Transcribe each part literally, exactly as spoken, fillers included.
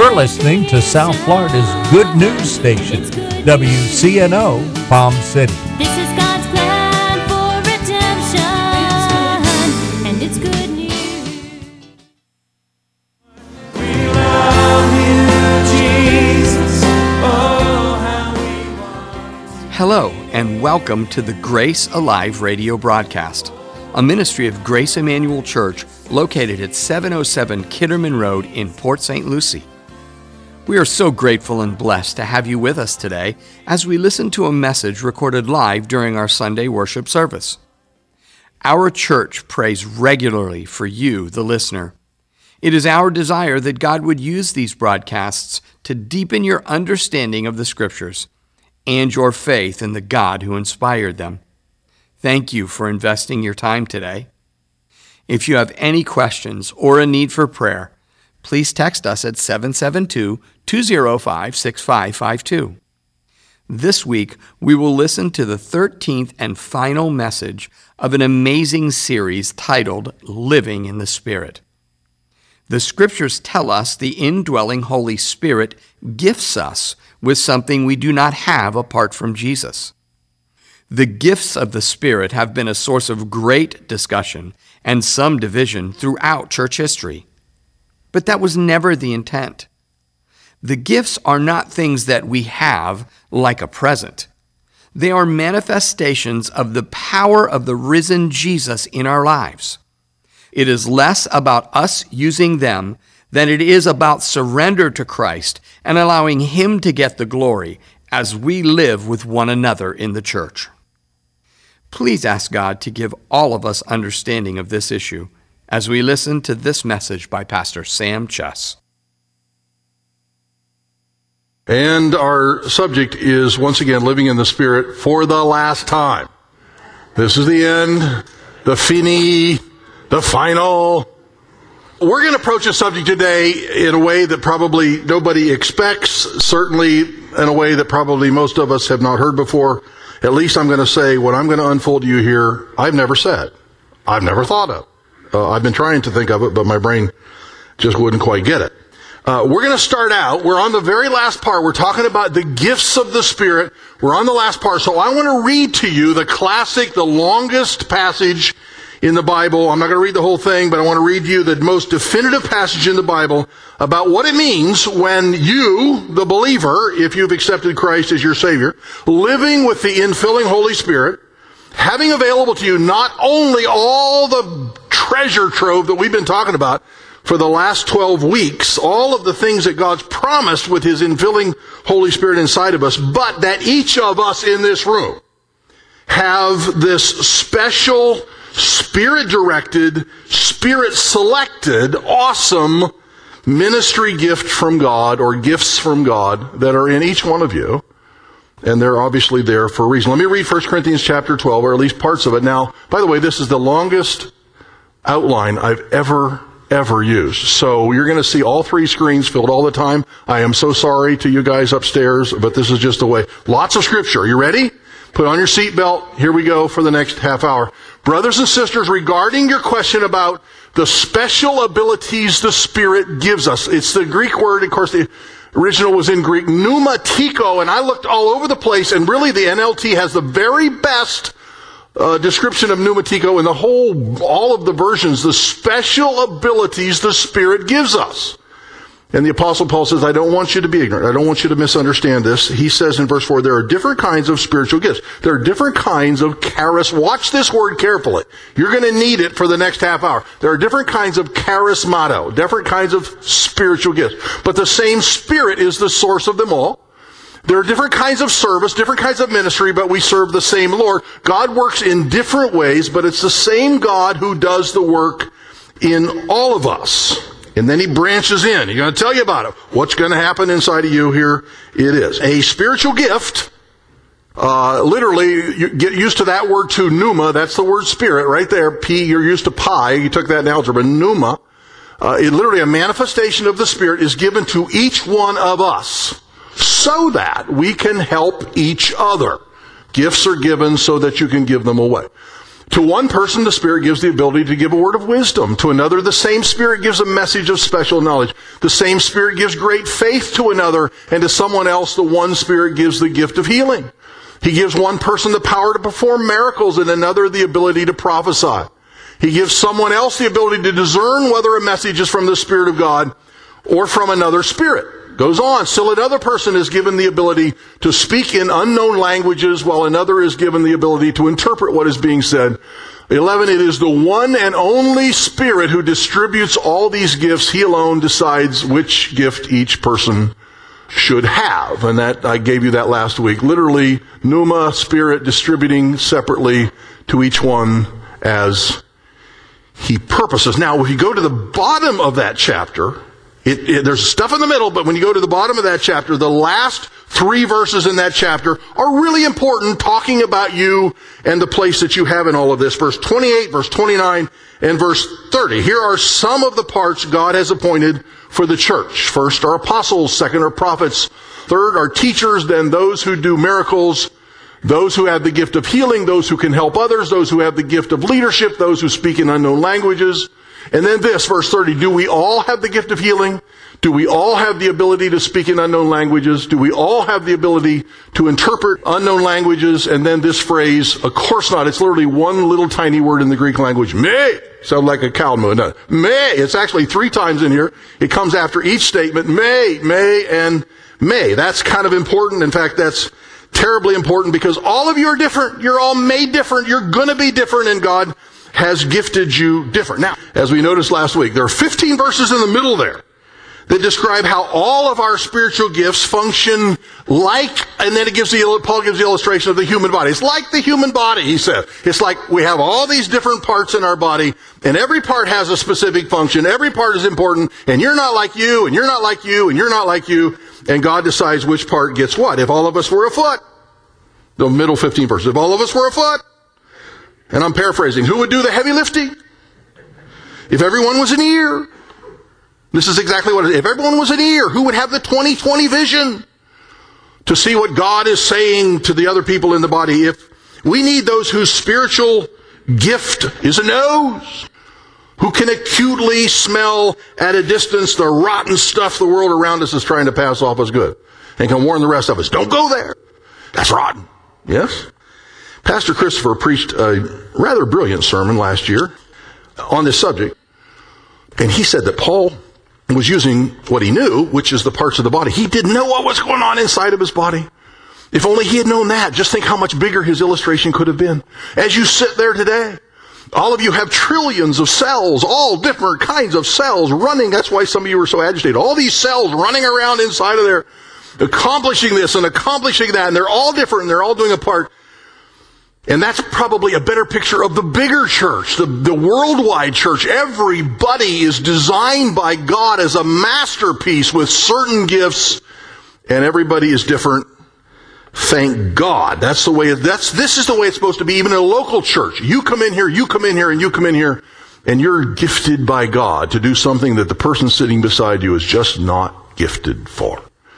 You're listening to South Florida's Good News Station, W C N O, Palm City. This is God's plan for redemption, and it's good news. We love you, Jesus. Oh, how we want. Hello, and welcome to the Grace Alive radio broadcast, a ministry of Grace Emmanuel Church located at seven oh seven Kitterman Road in Port Saint Lucie. We are so grateful and blessed to have you with us today as we listen to a message recorded live during our Sunday worship service. Our church prays regularly for you, the listener. It is our desire that God would use these broadcasts to deepen your understanding of the Scriptures and your faith in the God who inspired them. Thank you for investing your time today. If you have any questions or a need for prayer, please text us at seven seven two, two oh five, six five five two. This week, we will listen to the thirteenth and final message of an amazing series titled Living in the Spirit. The Scriptures tell us the indwelling Holy Spirit gifts us with something we do not have apart from Jesus. The gifts of the Spirit have been a source of great discussion and some division throughout church history. But that was never the intent. The gifts are not things that we have like a present. They are manifestations of the power of the risen Jesus in our lives. It is less about us using them than it is about surrender to Christ and allowing Him to get the glory as we live with one another in the church. Please ask God to give all of us understanding of this issue as we listen to this message by Pastor Sam Chess. And our subject is, once again, living in the Spirit for the last time. This is the end, the fini, the final. We're going to approach a subject today in a way that probably nobody expects, certainly in a way that probably most of us have not heard before. At least I'm going to say what I'm going to unfold to you here, I've never said. I've never thought of. Uh, I've been trying to think of it, but my brain just wouldn't quite get it. Uh, we're going to start out. We're on the very last part. We're talking about the gifts of the Spirit. We're on the last part. So I want to read to you the classic, the longest passage in the Bible. I'm not going to read the whole thing, but I want to read you the most definitive passage in the Bible about what it means when you, the believer, if you've accepted Christ as your Savior, living with the infilling Holy Spirit, having available to you not only all the treasure trove that we've been talking about for the last twelve weeks, all of the things that God's promised with His infilling Holy Spirit inside of us, but that each of us in this room have this special, Spirit-directed, Spirit-selected, awesome ministry gift from God, or gifts from God, that are in each one of you. And they're obviously there for a reason. Let me read First Corinthians chapter twelve, or at least parts of it. Now, by the way, this is the longest outline I've ever, ever used. So you're going to see all three screens filled all the time. I am so sorry to you guys upstairs, but this is just the way. Lots of Scripture. Are you ready? Put on your seatbelt. Here we go for the next half hour. Brothers and sisters, regarding your question about the special abilities the Spirit gives us, it's the Greek word, of course, the original was in Greek, pneumatiko, and I looked all over the place, and really the N L T has the very best uh, description of pneumatiko in the whole, all of the versions, the special abilities the Spirit gives us. And the Apostle Paul says, I don't want you to be ignorant. I don't want you to misunderstand this. He says in verse four, there are different kinds of spiritual gifts. There are different kinds of charis. Watch this word carefully. You're going to need it for the next half hour. There are different kinds of charismato, different kinds of spiritual gifts. But the same Spirit is the source of them all. There are different kinds of service, different kinds of ministry, but we serve the same Lord. God works in different ways, but it's the same God who does the work in all of us. And then He branches in. He's going to tell you about it. What's going to happen inside of you here? It is. A spiritual gift, uh, literally, you get used to that word too, pneuma. That's the word spirit right there. P, you're used to pi. You took that in algebra. Pneuma. Uh, it literally, a manifestation of the Spirit is given to each one of us so that we can help each other. Gifts are given so that you can give them away. To one person, the Spirit gives the ability to give a word of wisdom. To another, the same Spirit gives a message of special knowledge. The same Spirit gives great faith to another, and to someone else, the one Spirit gives the gift of healing. He gives one person the power to perform miracles, and another the ability to prophesy. He gives someone else the ability to discern whether a message is from the Spirit of God or from another spirit. Goes on. Still another person is given the ability to speak in unknown languages, while another is given the ability to interpret what is being said. eleven, it is the one and only Spirit who distributes all these gifts. He alone decides which gift each person should have. And that, I gave you that last week. Literally, pneuma, Spirit, distributing separately to each one as He purposes. Now, if you go to the bottom of that chapter, It, it, there's stuff in the middle, but when you go to the bottom of that chapter, the last three verses in that chapter are really important, talking about you and the place that you have in all of this. Verse twenty-eight, verse twenty-nine, and verse thirty. Here are some of the parts God has appointed for the church. First are apostles, second are prophets, third are teachers, then those who do miracles, those who have the gift of healing, those who can help others, those who have the gift of leadership, those who speak in unknown languages. And then this, verse thirty, do we all have the gift of healing? Do we all have the ability to speak in unknown languages? Do we all have the ability to interpret unknown languages? And then this phrase, of course not. It's literally one little tiny word in the Greek language. Me. Sounds like a cow moo. No. Me. It's actually three times in here. It comes after each statement. May, may, and may. That's kind of important. In fact, that's terribly important because all of you are different. You're all made different. You're going to be different, and God has gifted you different. Now, as we noticed last week, there are fifteen verses in the middle there that describe how all of our spiritual gifts function like, and then it gives the, Paul gives the illustration of the human body. It's like the human body, he said. It's like we have all these different parts in our body, and every part has a specific function. Every part is important, and you're not like you, and you're not like you, and you're not like you, and God decides which part gets what. If all of us were a foot, the middle fifteen verses, if all of us were a foot, and I'm paraphrasing, who would do the heavy lifting? If everyone was an ear. This is exactly what it is. If everyone was an ear, who would have the twenty twenty vision to see what God is saying to the other people in the body? If we need those whose spiritual gift is a nose, who can acutely smell at a distance the rotten stuff the world around us is trying to pass off as good, and can warn the rest of us, don't go there. That's rotten. Yes? Pastor Christopher preached a rather brilliant sermon last year on this subject, and he said that Paul was using what he knew, which is the parts of the body. He didn't know what was going on inside of his body. If only he had known that. Just think how much bigger his illustration could have been. As you sit there today, all of you have trillions of cells, all different kinds of cells running. That's why some of you are so agitated. All these cells running around inside of there, accomplishing this and accomplishing that, and they're all different, and they're all doing a part. And that's probably a better picture of the bigger church, the, the worldwide church. Everybody is designed by God as a masterpiece with certain gifts, and everybody is different. Thank God. That's the way, it, that's, this is the way it's supposed to be, even in a local church. You come in here, you come in here, and you come in here, and you're gifted by God to do something that the person sitting beside you is just not gifted for.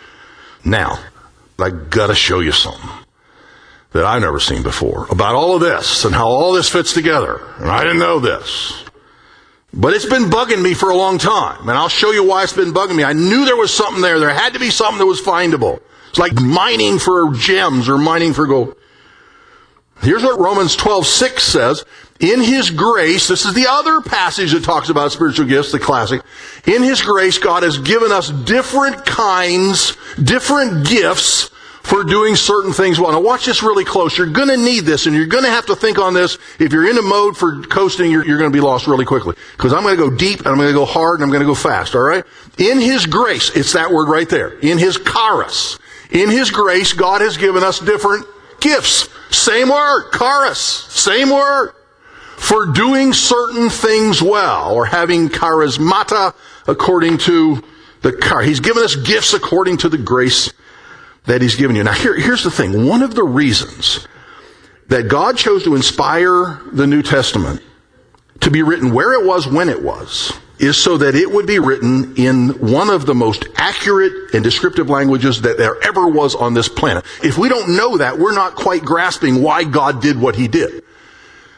Now, I gotta show you something that I've never seen before about all of this and how all this fits together. And I didn't know this. But it's been bugging me for a long time. And I'll show you why it's been bugging me. I knew there was something there. There had to be something that was findable. It's like mining for gems or mining for gold. Here's what Romans twelve six says. In His grace, this is the other passage that talks about spiritual gifts, the classic. In His grace, God has given us different kinds, different gifts for doing certain things well. Now watch this really close. You're going to need this, and you're going to have to think on this. If you're in a mode for coasting, you're, you're going to be lost really quickly. Because I'm going to go deep, and I'm going to go hard, and I'm going to go fast, all right? In His grace, it's that word right there. In His charis. In His grace, God has given us different gifts. Same word, charis. Same word. For doing certain things well, or having charismata according to the charis. He's given us gifts according to the grace that He's given you. Now here, here's the thing. One of the reasons that God chose to inspire the New Testament to be written where it was when it was is so that it would be written in one of the most accurate and descriptive languages that there ever was on this planet. If we don't know that, we're not quite grasping why God did what He did.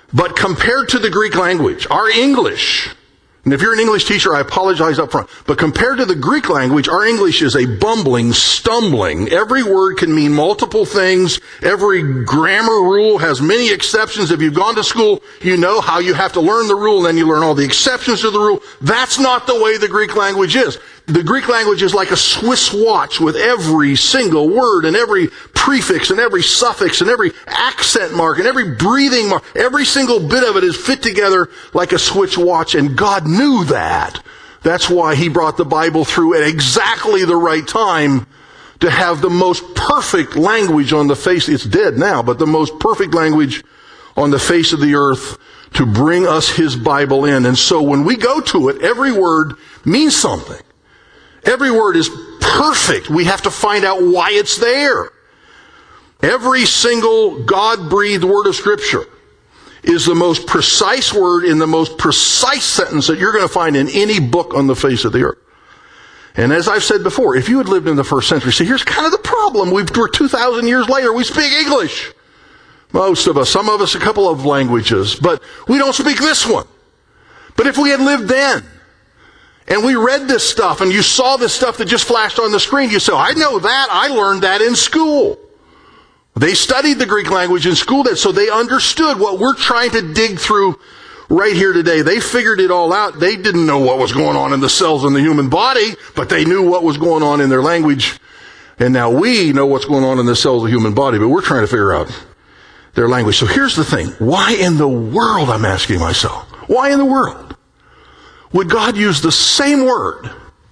But compared to the Greek language, our English, and if you're an English teacher, I apologize up front, but compared to the Greek language, our English is a bumbling, stumbling. Every word can mean multiple things. Every grammar rule has many exceptions. If you've gone to school, you know how you have to learn the rule, and then you learn all the exceptions to the rule. That's not the way the Greek language is. The Greek language is like a Swiss watch with every single word and every prefix and every suffix and every accent mark and every breathing mark. Every single bit of it is fit together like a Swiss watch, and God knew that. That's why he brought the Bible through at exactly the right time to have the most perfect language on the face. It's dead now, but the most perfect language on the face of the earth to bring us his Bible in. And so when we go to it, every word means something. Every word is perfect. We have to find out why it's there. Every single God-breathed word of Scripture is the most precise word in the most precise sentence that you're going to find in any book on the face of the earth. And as I've said before, if you had lived in the first century, see, here's kind of the problem. We've, we're two thousand years later. We speak English. Most of us. Some of us a couple of languages. But we don't speak this one. But if we had lived then, and we read this stuff, and you saw this stuff that just flashed on the screen, you say, I know that. I learned that in school. They studied the Greek language in school, that so they understood what we're trying to dig through right here today. They figured it all out. They didn't know what was going on in the cells in the human body, but they knew what was going on in their language. And now we know what's going on in the cells of the human body, but we're trying to figure out their language. So here's the thing. Why in the world, I'm asking myself, why in the world would God use the same word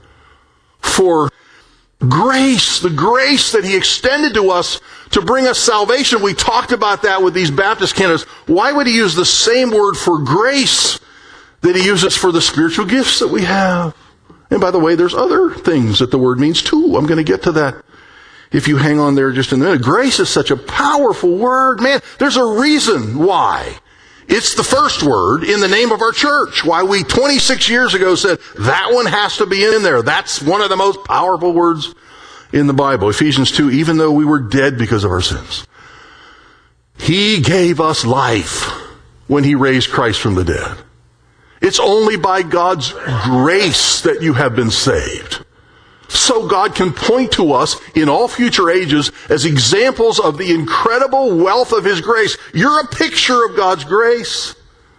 for grace, the grace that he extended to us to bring us salvation? We talked about that with these Baptist candidates. Why would he use the same word for grace that he uses for the spiritual gifts that we have? And by the way, there's other things that the word means too. I'm going to get to that if you hang on there just in a minute. Grace is such a powerful word. Man, there's a reason why it's the first word in the name of our church. Why we twenty-six years ago said that one has to be in there. That's one of the most powerful words in the Bible. Ephesians two, even though we were dead because of our sins, he gave us life when he raised Christ from the dead. It's only by God's grace that you have been saved. So God can point to us in all future ages as examples of the incredible wealth of his grace. You're a picture of God's grace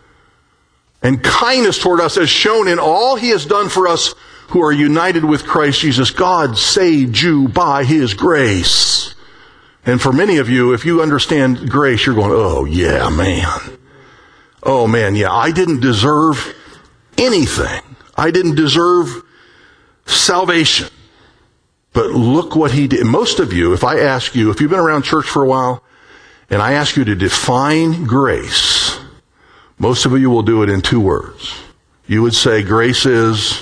and kindness toward us as shown in all he has done for us who are united with Christ Jesus. God saved you by his grace. And for many of you, if you understand grace, you're going, oh yeah, man. Oh man, yeah, I didn't deserve anything. I didn't deserve salvation. But look what he did. Most of you, if I ask you, if you've been around church for a while, and I ask you to define grace, most of you will do it in two words. You would say grace is,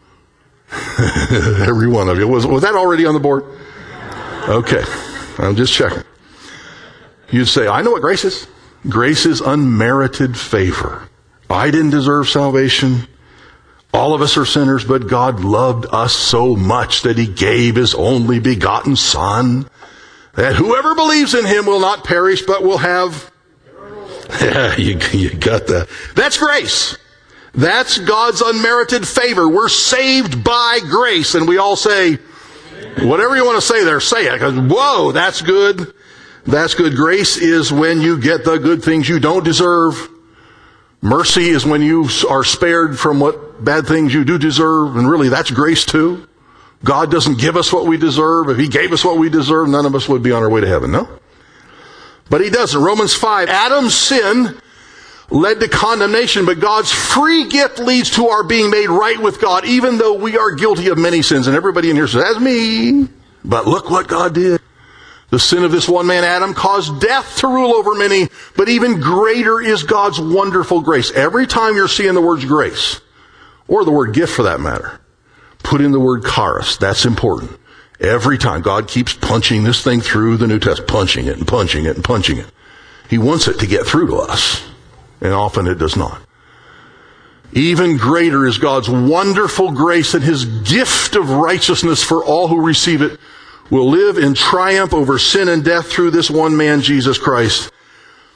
every one of you. Was, was that already on the board? Okay, I'm just checking. You'd say, I know what grace is. Grace is unmerited favor. I didn't deserve salvation. All of us are sinners, but God loved us so much that he gave his only begotten Son, that whoever believes in him will not perish, but will have... Yeah, you, you got that. That's grace. That's God's unmerited favor. We're saved by grace. And we all say, whatever you want to say there, say it. Because, whoa, that's good. That's good. Grace is when you get the good things you don't deserve. Mercy is when you are spared from what bad things you do deserve. And really, that's grace too. God doesn't give us what we deserve. If he gave us what we deserve, none of us would be on our way to heaven, no? But he doesn't. Romans five, Adam's sin led to condemnation, but God's free gift leads to our being made right with God, even though we are guilty of many sins. And everybody in here says, that's me. But look what God did. The sin of this one man, Adam, caused death to rule over many, but even greater is God's wonderful grace. Every time you're seeing the words grace, or the word gift for that matter, put in the word charis. That's important. Every time. God keeps punching this thing through the New Testament, punching it and punching it and punching it. He wants it to get through to us, and often it does not. Even greater is God's wonderful grace, and his gift of righteousness for all who receive it will live in triumph over sin and death through this one man, Jesus Christ.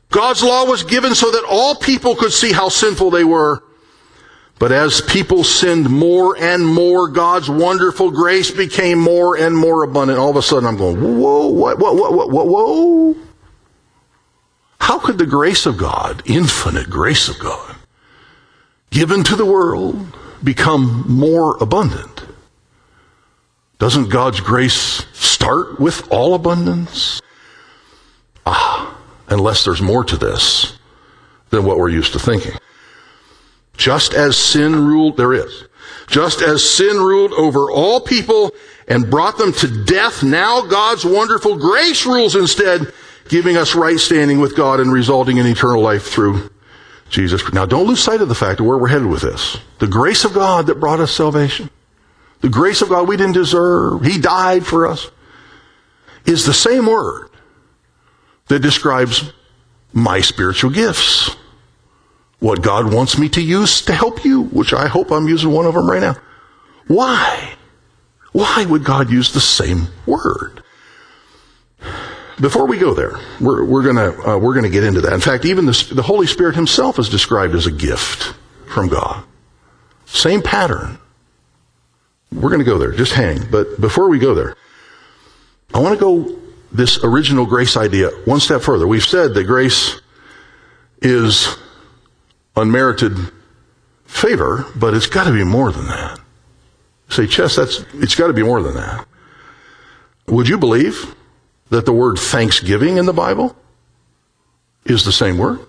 God's law was given so that all people could see how sinful they were. But as people sinned more and more, God's wonderful grace became more and more abundant. All of a sudden I'm going, whoa, what, what, what, what, what, whoa. How could the grace of God, infinite grace of God, given to the world, become more abundant? Doesn't God's grace start with all abundance? Ah, unless there's more to this than what we're used to thinking. Just as sin ruled, there is. Just as sin ruled over all people and brought them to death, now God's wonderful grace rules instead, giving us right standing with God and resulting in eternal life through Jesus. Now don't lose sight of the fact of where we're headed with this. The grace of God that brought us salvation, the grace of God we didn't deserve, He died for us, is the same word that describes my spiritual gifts. What God wants me to use to help you, which I hope I'm using one of them right now. Why? Why would God use the same word? Before we go there, we're, we're gonna uh, we're gonna get into that. In fact, even the, the Holy Spirit Himself is described as a gift from God. Same pattern. We're gonna go there. Just hang. But before we go there, I want to go this original grace idea one step further. We've said that grace is unmerited favor, but it's got to be more than that. Say, Chess, that's it's got to be more than that. Would you believe that the word thanksgiving in the Bible is the same word?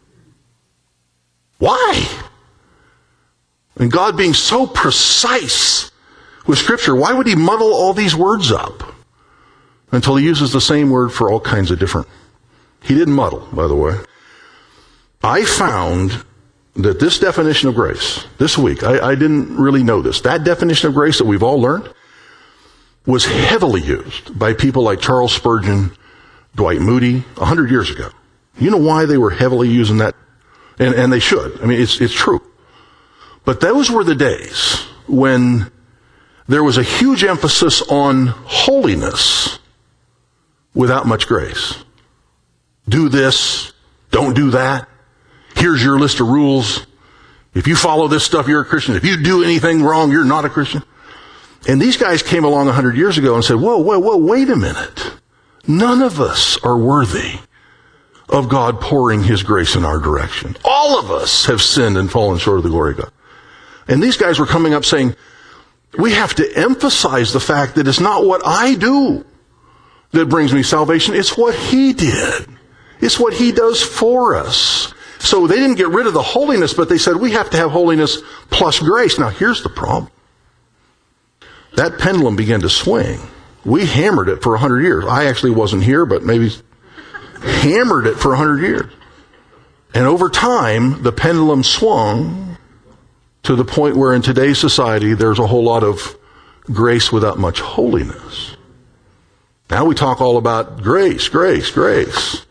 Why? And God being so precise with Scripture, why would He muddle all these words up until He uses the same word for all kinds of different? He didn't muddle, by the way. I found that this definition of grace, this week, I, I didn't really know this. That definition of grace that we've all learned was heavily used by people like Charles Spurgeon, Dwight Moody, a hundred years ago. You know why they were heavily using that? And, and they should. I mean, it's, it's true. But those were the days when there was a huge emphasis on holiness without much grace. Do this, don't do that. Here's your list of rules. If you follow this stuff, you're a Christian. If you do anything wrong, you're not a Christian. And these guys came along a hundred years ago and said, whoa, whoa, whoa, wait a minute. None of us are worthy of God pouring His grace in our direction. All of us have sinned and fallen short of the glory of God. And these guys were coming up saying, we have to emphasize the fact that it's not what I do that brings me salvation. It's what He did. It's what He does for us. So they didn't get rid of the holiness, but they said we have to have holiness plus grace. Now here's the problem. That pendulum began to swing. We hammered it for a hundred years. I actually wasn't here, but maybe hammered it for a hundred years. And over time, the pendulum swung to the point where in today's society, there's a whole lot of grace without much holiness. Now we talk all about grace, grace, grace.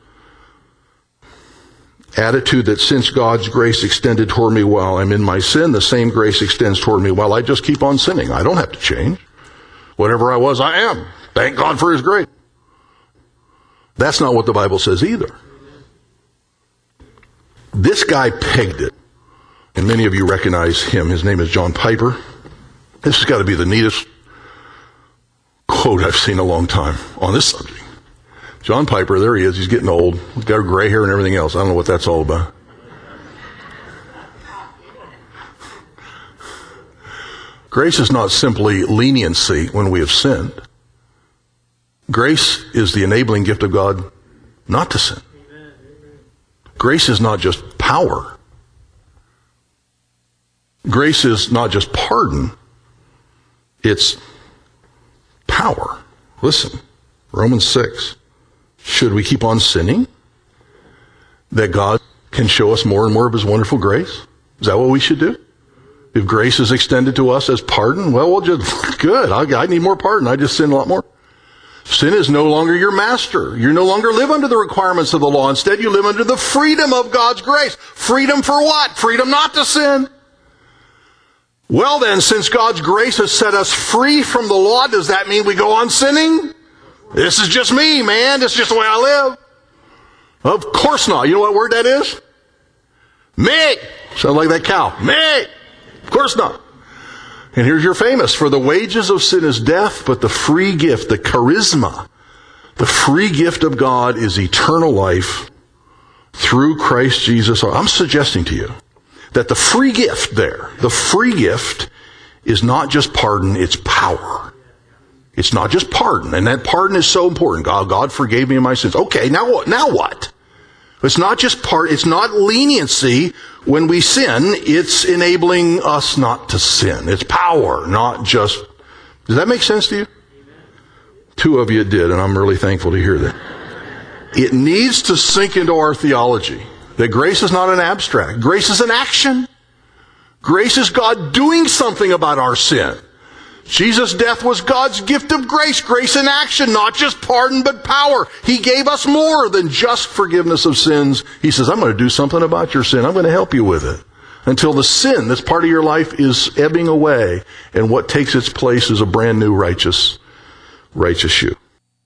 Attitude that since God's grace extended toward me while I'm in my sin, the same grace extends toward me while I just keep on sinning. I don't have to change. Whatever I was, I am. Thank God for His grace. That's not what the Bible says either. This guy pegged it, and many of you recognize him. His name is John Piper. This has got to be the neatest quote I've seen in a long time on this subject. John Piper, there he is. He's getting old. He's got gray hair and everything else. I don't know what that's all about. Grace is not simply leniency when we have sinned. Grace is the enabling gift of God not to sin. Grace is not just power. Grace is not just pardon. It's power. Listen, Romans six. Should we keep on sinning that God can show us more and more of His wonderful grace? Is that what we should do? If grace is extended to us as pardon, well, we'll just, good, I, I need more pardon. I just sin a lot more. Sin is no longer your master. You no longer live under the requirements of the law. Instead, you live under the freedom of God's grace. Freedom for what? Freedom not to sin. Well then, since God's grace has set us free from the law, does that mean we go on sinning? This is just me, man. This is just the way I live. Of course not. You know what word that is? Me. Sound like that cow. Me. Of course not. And here's your famous. For the wages of sin is death, but the free gift, the charisma, the free gift of God is eternal life through Christ Jesus. I'm suggesting to you that the free gift there, the free gift is not just pardon, it's power. It's not just pardon. And that pardon is so important. God, God forgave me of my sins. Okay, now what? Now what? It's not just part, it's not leniency when we sin, it's enabling us not to sin. It's power, not just, does that make sense to you? Two of you it did, and I'm really thankful to hear that. It needs to sink into our theology that grace is not an abstract. Grace is an action. Grace is God doing something about our sin. Jesus' death was God's gift of grace. Grace in action, not just pardon, but power. He gave us more than just forgiveness of sins. He says, I'm going to do something about your sin. I'm going to help you with it. Until the sin that's part of your life is ebbing away, and what takes its place is a brand new righteous, righteous you.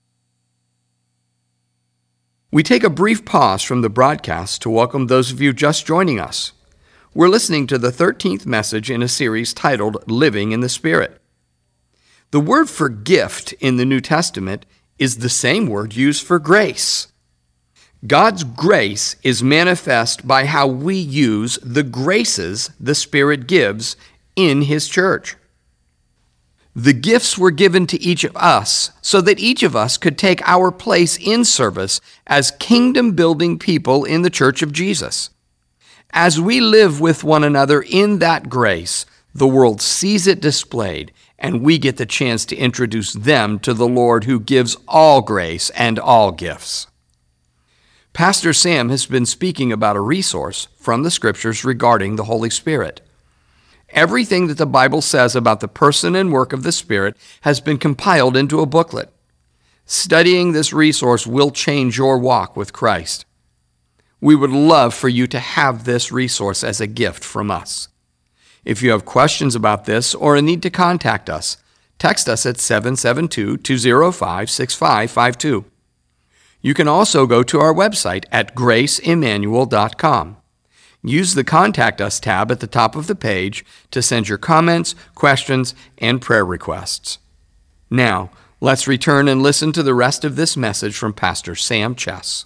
We take a brief pause from the broadcast to welcome those of you just joining us. We're listening to the thirteenth message in a series titled Living in the Spirit. The word for gift in the New Testament is the same word used for grace. God's grace is manifest by how we use the graces the Spirit gives in His church. The gifts were given to each of us so that each of us could take our place in service as kingdom-building people in the Church of Jesus. As we live with one another in that grace, the world sees it displayed, and we get the chance to introduce them to the Lord who gives all grace and all gifts. Pastor Sam has been speaking about a resource from the Scriptures regarding the Holy Spirit. Everything that the Bible says about the person and work of the Spirit has been compiled into a booklet. Studying this resource will change your walk with Christ. We would love for you to have this resource as a gift from us. If you have questions about this or a need to contact us, text us at seven seven two, two zero five, six five five two. You can also go to our website at grace emmanuel dot com. Use the Contact Us tab at the top of the page to send your comments, questions, and prayer requests. Now, let's return and listen to the rest of this message from Pastor Sam Chess.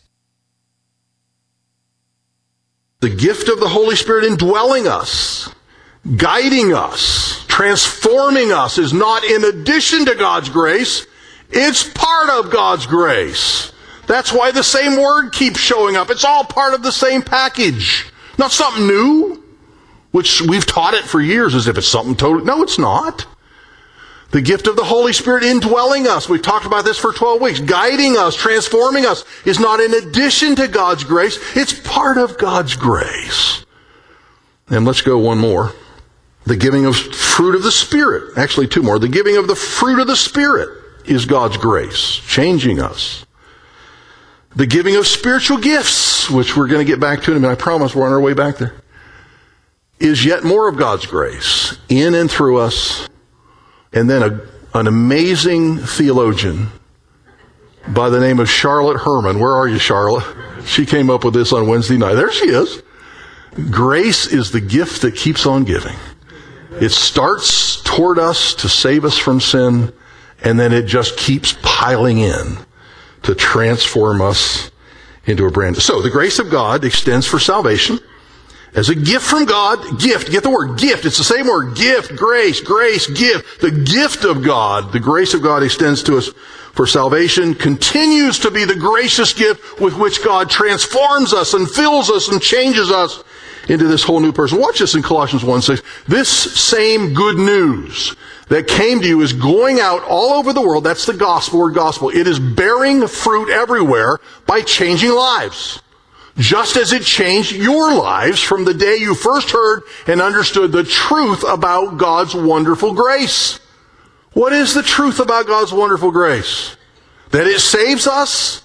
The gift of the Holy Spirit indwelling us, guiding us, transforming us is not in addition to God's grace. It's part of God's grace. That's why the same word keeps showing up. It's all part of the same package. Not something new, which we've taught it for years as if it's something totally. No, it's not. The gift of the Holy Spirit indwelling us. We've talked about this for twelve weeks. Guiding us, transforming us is not in addition to God's grace. It's part of God's grace. And let's go one more. The giving of fruit of the Spirit. Actually, two more. The giving of the fruit of the Spirit is God's grace, changing us. The giving of spiritual gifts, which we're going to get back to in a minute. I promise we're on our way back there, is yet more of God's grace in and through us. And then a, an amazing theologian by the name of Charlotte Herman. Where are you, Charlotte? She came up with this on Wednesday night. There she is. Grace is the gift that keeps on giving. It starts toward us to save us from sin, and then it just keeps piling in to transform us into a brand new. So the grace of God extends for salvation as a gift from God. Gift, get the word gift. It's the same word, gift, grace, grace, gift. The gift of God, the grace of God extends to us for salvation, continues to be the gracious gift with which God transforms us and fills us and changes us into this whole new person. Watch this in Colossians one six. This same good news that came to you is going out all over the world. That's the gospel, word gospel. It is bearing fruit everywhere by changing lives. Just as it changed your lives from the day you first heard and understood the truth about God's wonderful grace. What is the truth about God's wonderful grace? That it saves us?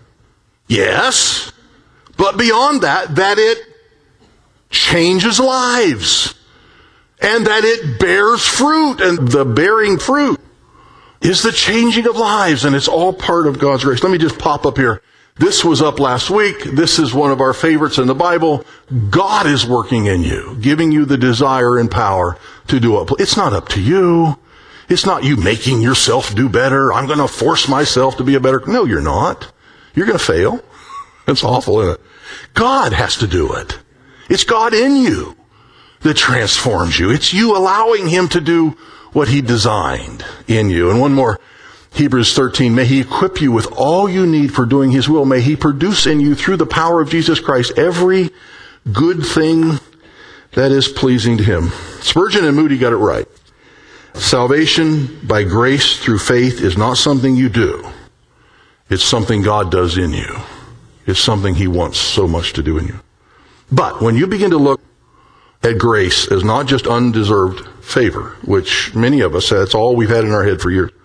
Yes. But beyond that, that it changes lives. And that it bears fruit. And the bearing fruit is the changing of lives. And it's all part of God's grace. Let me just pop up here This was up last week. This is one of our favorites in the Bible. God is working in you, giving you the desire and power to do it. It's not up to you. It's not you making yourself do better. I'm going to force myself to be a better. No, you're not. You're going to fail. That's awful, isn't it? God has to do it. It's God in you that transforms you. It's you allowing him to do what he designed in you. And one more, Hebrews thirteen, may he equip you with all you need for doing his will. May he produce in you through the power of Jesus Christ every good thing that is pleasing to him. Spurgeon and Moody got it right. Salvation by grace through faith is not something you do. It's something God does in you. It's something he wants so much to do in you. But when you begin to look at grace as not just undeserved favor, which many of us, that's all we've had in our head for years,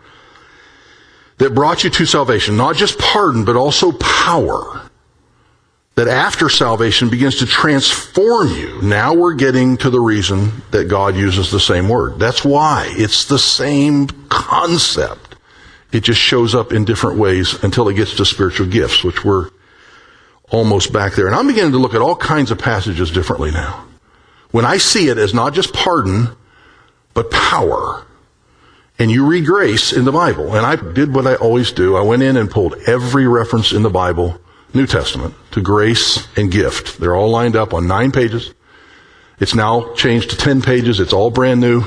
that brought you to salvation, not just pardon, but also power, that after salvation begins to transform you. Now we're getting to the reason that God uses the same word. That's why. It's the same concept. It just shows up in different ways until it gets to spiritual gifts, which we're almost back there. And I'm beginning to look at all kinds of passages differently now. When I see it as not just pardon, but power. And you read grace in the Bible. And I did what I always do. I went in and pulled every reference in the Bible, New Testament, to grace and gift. They're all lined up on nine pages. It's now changed to ten pages. It's all brand new.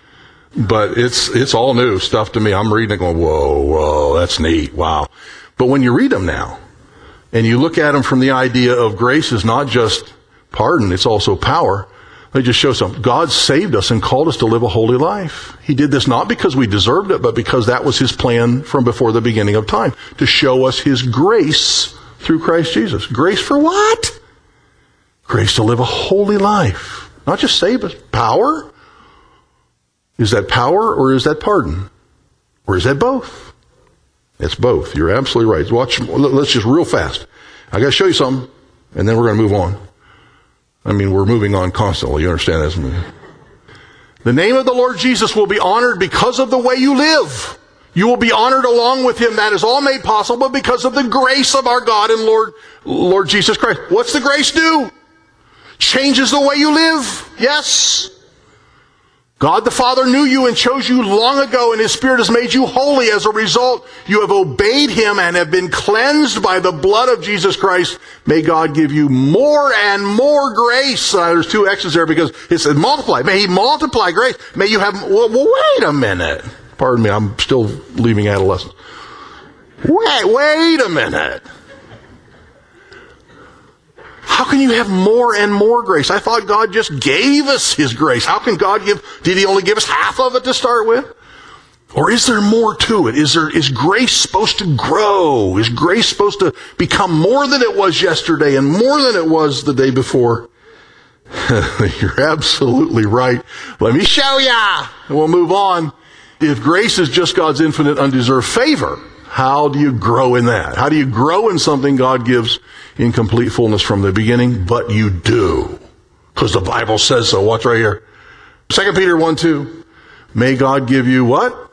But it's it's all new stuff to me. I'm reading it going, whoa, whoa, that's neat. Wow. But when you read them now, and you look at them from the idea of grace is not just pardon, it's also power. They just show something. God saved us and called us to live a holy life. He did this not because we deserved it, but because that was his plan from before the beginning of time, to show us his grace through Christ Jesus. Grace for what? Grace to live a holy life. Not just save us. Power? Is that power or is that pardon? Or is that both? It's both. You're absolutely right. Watch. Let's just real fast. I got to show you something, and then we're going to move on. I mean, we're moving on constantly. You understand that? The name of the Lord Jesus will be honored because of the way you live. You will be honored along with him. That is all made possible because of the grace of our God and Lord, Lord Jesus Christ. What's the grace do? Changes the way you live. Yes. God the Father knew you and chose you long ago, and his Spirit has made you holy. As a result, you have obeyed him and have been cleansed by the blood of Jesus Christ. May God give you more and more grace. Uh, there's two X's there because it said multiply. May he multiply grace. May you have, well, well, wait a minute. Pardon me, I'm still leaving adolescence. Wait, wait a minute. How can you have more and more grace? I thought God just gave us his grace. How can God give, did he only give us half of it to start with? Or is there more to it? Is there, is grace supposed to grow? Is grace supposed to become more than it was yesterday and more than it was the day before? You're absolutely right. Let me show ya. And we'll move on. If grace is just God's infinite undeserved favor, how do you grow in that? How do you grow in something God gives in complete fullness from the beginning? But you do. Because the Bible says so. Watch right here. Second Peter one two. May God give you what?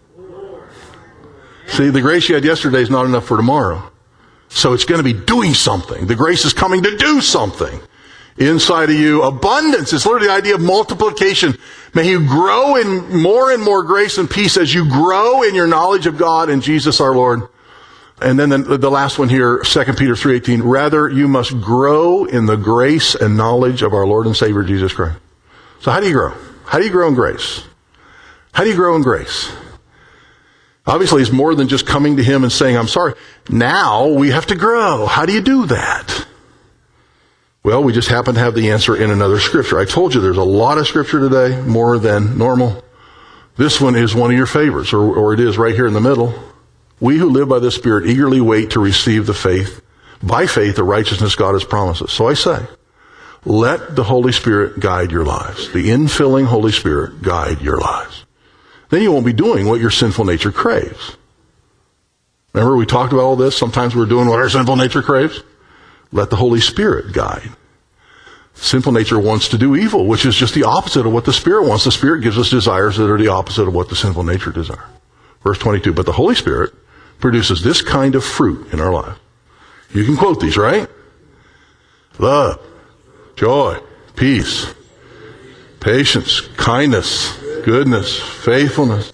See, the grace you had yesterday is not enough for tomorrow. So it's going to be doing something. The grace is coming to do something inside of you. Abundance. It's literally the idea of multiplication. May you grow in more and more grace and peace as you grow in your knowledge of God and Jesus our Lord. And then the, the last one here, Second Peter three eighteen. Rather, you must grow in the grace and knowledge of our Lord and Savior Jesus Christ. So how do you grow? How do you grow in grace? How do you grow in grace? Obviously, it's more than just coming to him and saying, I'm sorry. Now we have to grow. How do you do that? Well, we just happen to have the answer in another scripture. I told you there's a lot of scripture today, more than normal. This one is one of your favorites, or, or it is right here in the middle. We who live by the Spirit eagerly wait to receive the faith, by faith, the righteousness God has promised us. So I say, let the Holy Spirit guide your lives. The infilling Holy Spirit guide your lives. Then you won't be doing what your sinful nature craves. Remember we talked about all this? Sometimes we're doing what our sinful nature craves. Let the Holy Spirit guide. Sinful nature wants to do evil, which is just the opposite of what the Spirit wants. The Spirit gives us desires that are the opposite of what the sinful nature desires. Verse twenty-two, but the Holy Spirit produces this kind of fruit in our life. You can quote these, right? Love, joy, peace, patience, kindness, goodness, faithfulness.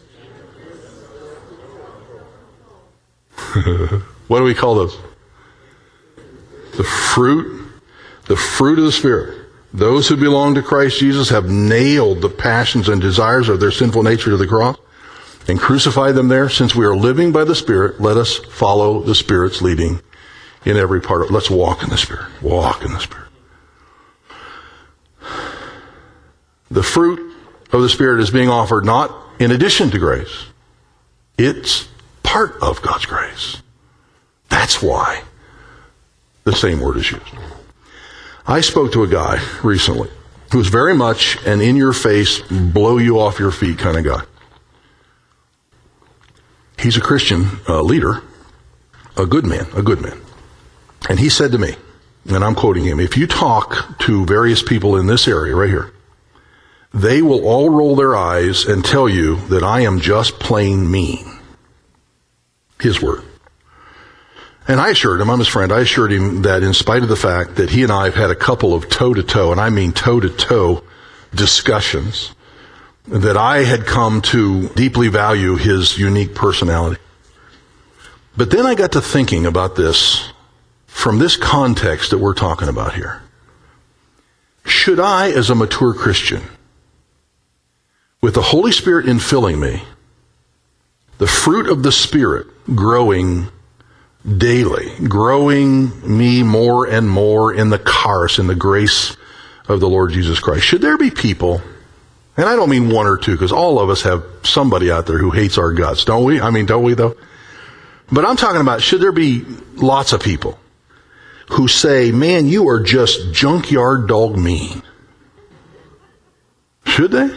What do we call those? The fruit, the fruit of the Spirit. Those who belong to Christ Jesus have nailed the passions and desires of their sinful nature to the cross and crucified them there. Since we are living by the Spirit, let us follow the Spirit's leading in every part of it. Let's walk in the Spirit. Walk in the Spirit. The fruit of the Spirit is being offered not in addition to grace. It's part of God's grace. That's why the same word is used. I spoke to a guy recently who was very much an in-your-face, blow-you-off-your-feet kind of guy. He's a Christian uh, leader, a good man, a good man. And he said to me, and I'm quoting him, if you talk to various people in this area right here, they will all roll their eyes and tell you that I am just plain mean. His word. And I assured him, I'm his friend, I assured him that in spite of the fact that he and I have had a couple of toe-to-toe, and I mean toe-to-toe discussions, that I had come to deeply value his unique personality. But then I got to thinking about this from this context that we're talking about here. Should I, as a mature Christian, with the Holy Spirit infilling me, the fruit of the Spirit growing daily, growing me more and more in the charis, in the grace of the Lord Jesus Christ. Should there be people, and I don't mean one or two, because all of us have somebody out there who hates our guts, don't we? I mean, don't we though? But I'm talking about, should there be lots of people who say, man, you are just junkyard dog mean? Should they?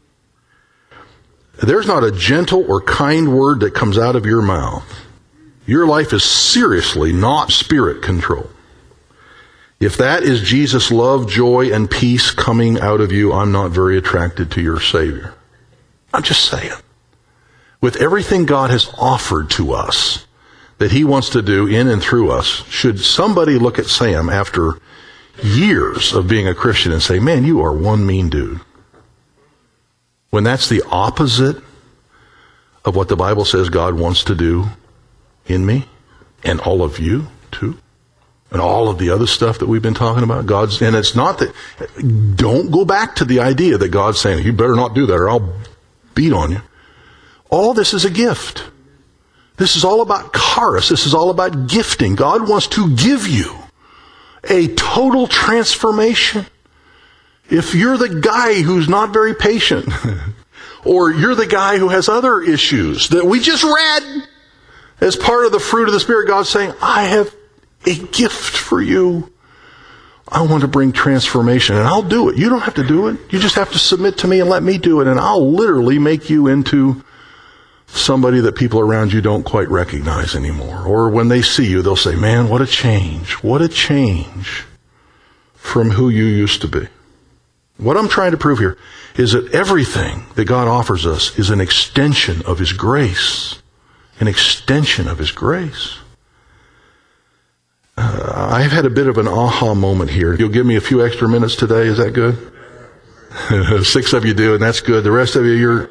There's not a gentle or kind word that comes out of your mouth. Your life is seriously not Spirit controlled. If that is Jesus' love, joy, and peace coming out of you, I'm not very attracted to your Savior. I'm just saying. With everything God has offered to us that He wants to do in and through us, should somebody look at Sam after years of being a Christian and say, man, you are one mean dude? When that's the opposite of what the Bible says God wants to do in me and all of you too, and all of the other stuff that we've been talking about. God's, and it's not that, don't go back to the idea that God's saying, you better not do that or I'll beat on you. All this is a gift. This is all about charis. This is all about gifting. God wants to give you a total transformation. If you're the guy who's not very patient, or you're the guy who has other issues that we just read as part of the fruit of the Spirit, God's saying, I have a gift for you. I want to bring transformation, and I'll do it. You don't have to do it. You just have to submit to me and let me do it, and I'll literally make you into somebody that people around you don't quite recognize anymore. Or when they see you, they'll say, man, what a change. What a change from who you used to be. What I'm trying to prove here is that everything that God offers us is an extension of His grace. An extension of His grace. Uh, I've had a bit of an aha moment here. You'll give me a few extra minutes today, is that good? Six of you do, and that's good. The rest of you, you're...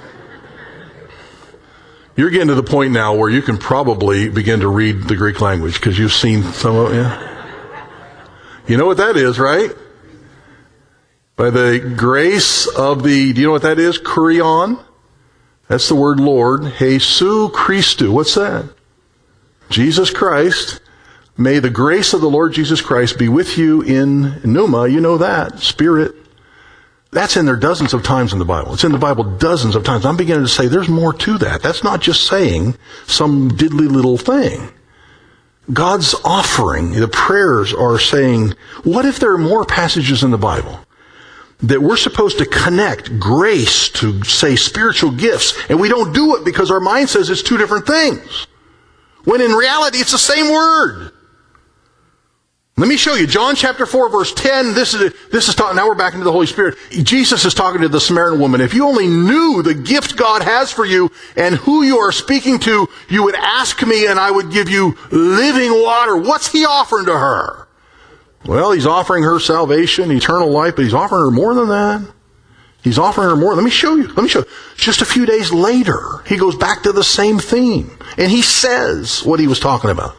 You're getting to the point now where you can probably begin to read the Greek language because you've seen some of it. Yeah? You know what that is, right? By the grace of the, do you know what that is? Kurion. That's the word Lord. Jesus Christou. What's that? Jesus Christ. May the grace of the Lord Jesus Christ be with you in pneuma. You know that. Spirit. That's in there dozens of times in the Bible. It's in the Bible dozens of times. I'm beginning to say there's more to that. That's not just saying some diddly little thing. God's offering, the prayers are saying, what if there are more passages in the Bible that we're supposed to connect grace to, say, spiritual gifts, and we don't do it because our mind says it's two different things, when in reality it's the same word. Let me show you. John chapter four, verse ten. This is, this is talking, now we're back into the Holy Spirit. Jesus is talking to the Samaritan woman. If you only knew the gift God has for you and who you are speaking to, you would ask me and I would give you living water. What's he offering to her? Well, he's offering her salvation, eternal life, but he's offering her more than that. He's offering her more. Let me show you. Let me show you. Just a few days later, he goes back to the same theme. And he says what he was talking about.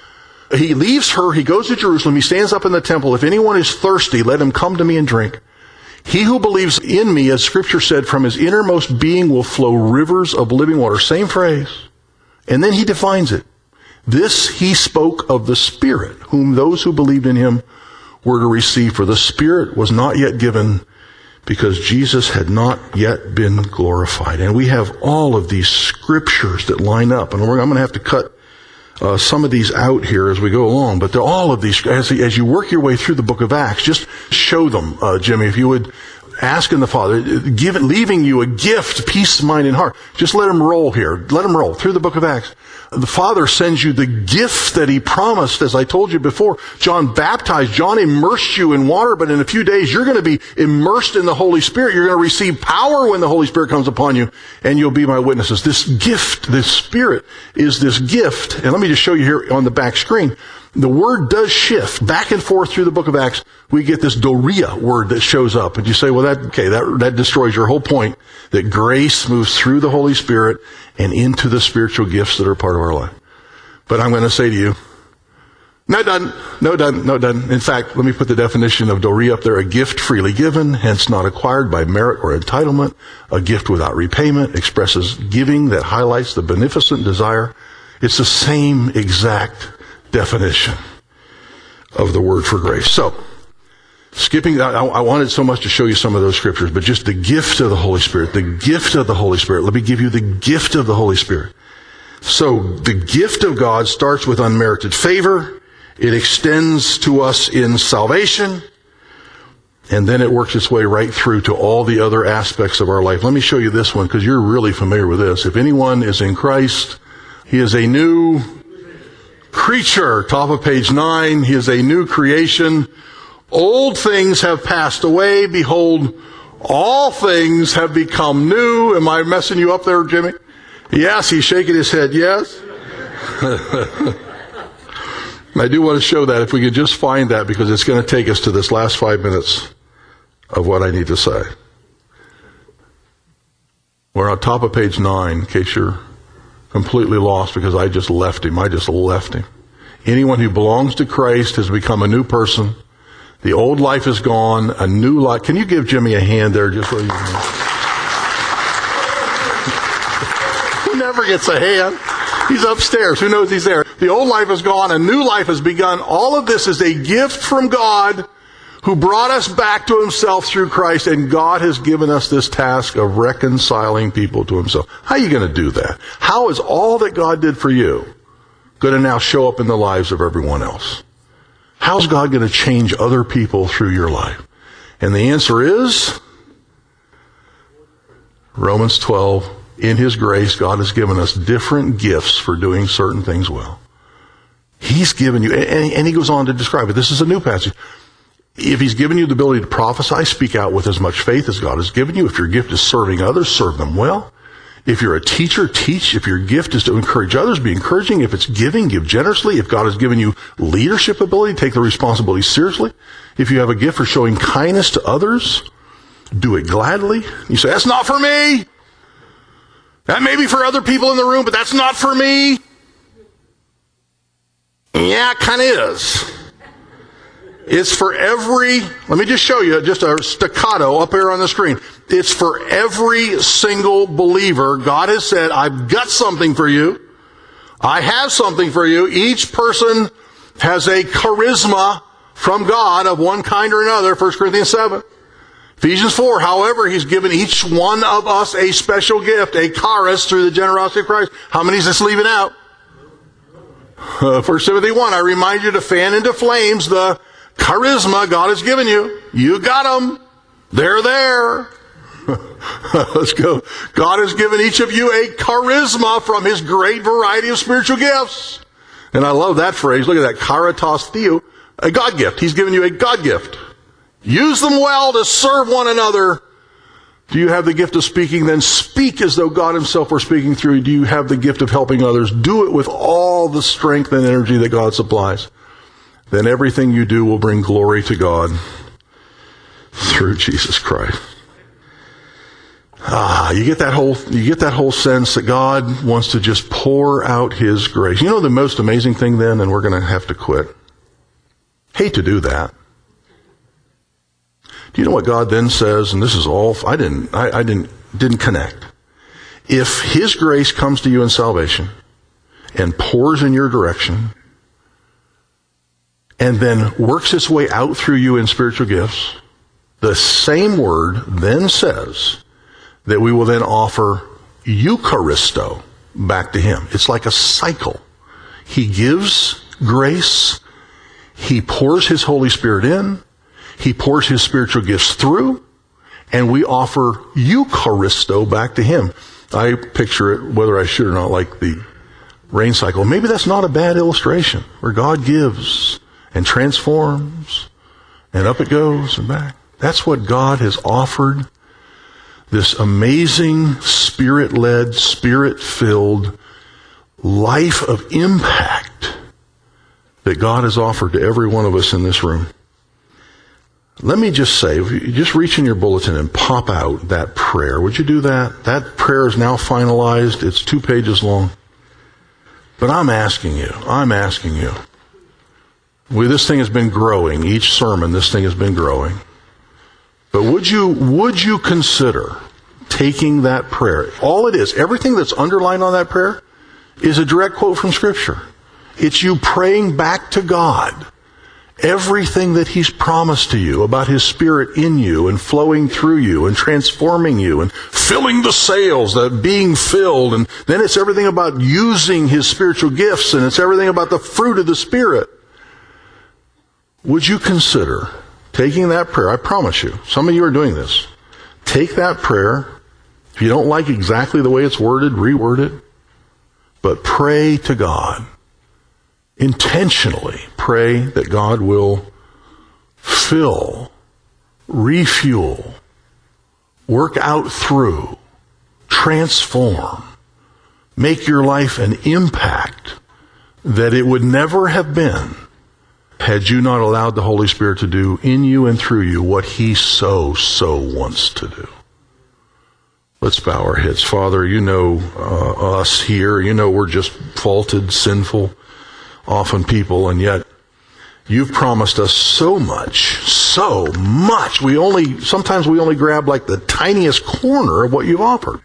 He leaves her, he goes to Jerusalem, he stands up in the temple. If anyone is thirsty, let him come to me and drink. He who believes in me, as Scripture said, from his innermost being will flow rivers of living water. Same phrase. And then he defines it. This he spoke of the Spirit, whom those who believed in him were to receive. For the Spirit was not yet given, because Jesus had not yet been glorified. And we have all of these scriptures that line up. And we're, I'm going to have to cut Uh, some of these out here as we go along, but they're all of these, as, as you work your way through the book of Acts, just show them, uh, Jimmy, if you would, asking the Father, give, leaving you a gift, peace of mind and heart. Just let him roll here. Let him roll through the book of Acts. The Father sends you the gift that he promised, as I told you before. John baptized, John immersed you in water, but in a few days you're going to be immersed in the Holy Spirit. You're going to receive power when the Holy Spirit comes upon you, and you'll be my witnesses. This gift, this Spirit, is this gift. And let me just show you here on the back screen. The word does shift back and forth through the book of Acts. We get this doria word that shows up. And you say, well, that, okay, that, that destroys your whole point, that grace moves through the Holy Spirit and into the spiritual gifts that are part of our life. But I'm going to say to you, no, it doesn't. No, it doesn't. No, it doesn't. In fact, let me put the definition of doria up there. A gift freely given, hence not acquired by merit or entitlement. A gift without repayment, expresses giving that highlights the beneficent desire. It's the same exact definition of the word for grace. So, skipping, I, I wanted so much to show you some of those scriptures, but just the gift of the Holy Spirit, the gift of the Holy Spirit. Let me give you the gift of the Holy Spirit. So, the gift of God starts with unmerited favor. It extends to us in salvation. And then it works its way right through to all the other aspects of our life. Let me show you this one, because you're really familiar with this. If anyone is in Christ, he is a new creature. Top of page nine. He is a new creation. Old things have passed away. Behold, all things have become new. Am I messing you up there, Jimmy? Yes, he's shaking his head. Yes. I do want to show that, if we could just find that, because it's going to take us to this last five minutes of what I need to say. We're on top of page nine, in case you're completely lost, because I just left him. I just left him. Anyone who belongs to Christ has become a new person. The old life is gone. A new life. Can you give Jimmy a hand there? Just so you know. He never gets a hand. He's upstairs. Who knows he's there? The old life is gone. A new life has begun. All of this is a gift from God, who brought us back to himself through Christ, and God has given us this task of reconciling people to himself. How are you going to do that? How is all that God did for you going to now show up in the lives of everyone else? How's God going to change other people through your life? And the answer is Romans twelve. In his grace, God has given us different gifts for doing certain things well. He's given you, and, and he goes on to describe it. This is a new passage. If he's given you the ability to prophesy, speak out with as much faith as God has given you. If your gift is serving others, serve them well. If you're a teacher, teach. If your gift is to encourage others, be encouraging. If it's giving, give generously. If God has given you leadership ability, take the responsibility seriously. If you have a gift for showing kindness to others, do it gladly. You say, that's not for me. That may be for other people in the room, but that's not for me. Yeah, it kind of is. It's for every, let me just show you just a staccato up here on the screen. It's for every single believer. God has said, I've got something for you. I have something for you. Each person has a charisma from God of one kind or another, First Corinthians seven. Ephesians four, however, he's given each one of us a special gift, a charis, through the generosity of Christ. How many is this leaving out? Uh, First Timothy one, I remind you to fan into flames the charisma God has given you. You got them. They're there. Let's go. God has given each of you a charisma from his great variety of spiritual gifts. And I love that phrase. Look at that. Caritas theo. a God gift. He's given you a God gift. Use them well to serve one another. Do you have the gift of speaking? Then speak as though God himself were speaking through you. Do you have the gift of helping others? Do it with all the strength and energy that God supplies. Then everything you do will bring glory to God through Jesus Christ. Ah, you get that whole, you get that whole sense that God wants to just pour out his grace. You know the most amazing thing then, and we're going to have to quit. Hate to do that. Do you know what God then says? And this is all, I didn't, I, I didn't, didn't connect. If his grace comes to you in salvation and pours in your direction and then works its way out through you in spiritual gifts, the same word then says that we will then offer Eucharisto back to him. It's like a cycle. He gives grace. He pours his Holy Spirit in. He pours his spiritual gifts through, and we offer Eucharisto back to him. I picture it, whether I should or not, like the rain cycle. Maybe that's not a bad illustration, where God gives and transforms, and up it goes and back. That's what God has offered, this amazing Spirit-led, Spirit-filled life of impact that God has offered to every one of us in this room. Let me just say, if you just reach in your bulletin and pop out that prayer. Would you do that? That prayer is now finalized. It's two pages long. But I'm asking you, I'm asking you. We, this thing has been growing. Each sermon, this thing has been growing. But would you, would you consider taking that prayer? All it is, everything that's underlined on that prayer is a direct quote from Scripture. It's you praying back to God everything that he's promised to you about his Spirit in you and flowing through you and transforming you and filling the sails, that being filled. And then it's everything about using his spiritual gifts, and it's everything about the fruit of the Spirit. Would you consider taking that prayer? I promise you, some of you are doing this. Take that prayer. If you don't like exactly the way it's worded, reword it. But pray to God. Intentionally pray that God will fill, refuel, work out through, transform, make your life an impact that it would never have been had you not allowed the Holy Spirit to do in you and through you what he so, so wants to do. Let's bow our heads. Father, you know uh, us here. You know we're just faulted, sinful, often people, and yet you've promised us so much, so much. We only, sometimes we only grab like the tiniest corner of what you've offered.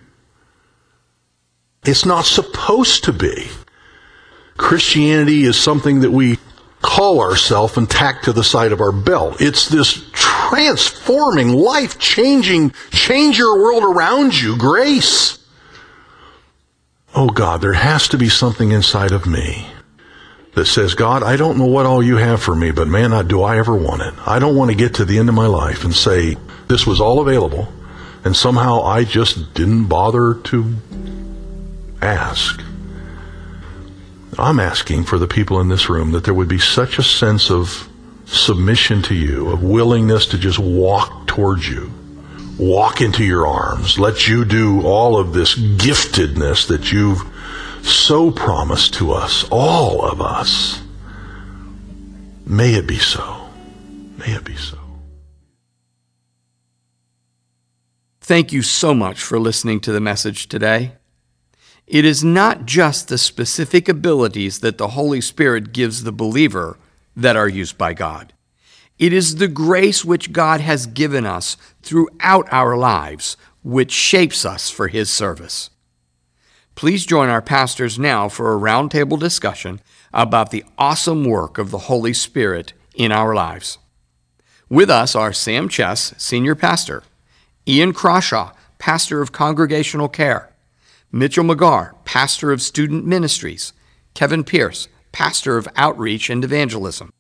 It's not supposed to be. Christianity is something that we call ourselves and tack to the side of our belt. It's this transforming, life-changing, change your world around you grace. Oh God, there has to be something inside of me that says, God, I don't know what all you have for me, but man, I, do I ever want it? I don't want to get to the end of my life and say, this was all available, and somehow I just didn't bother to ask. I'm asking for the people in this room that there would be such a sense of submission to you, of willingness to just walk towards you, walk into your arms, let you do all of this giftedness that you've so promised to us, all of us. May it be so. May it be so. Thank you so much for listening to the message today. It is not just the specific abilities that the Holy Spirit gives the believer that are used by God. It is the grace which God has given us throughout our lives which shapes us for his service. Please join our pastors now for a roundtable discussion about the awesome work of the Holy Spirit in our lives. With us are Sam Chess, Senior Pastor, Ian Crawshaw, Pastor of Congregational Care, Mitchell McGarr, Pastor of Student Ministries, Kevin Pierce, Pastor of Outreach and Evangelism.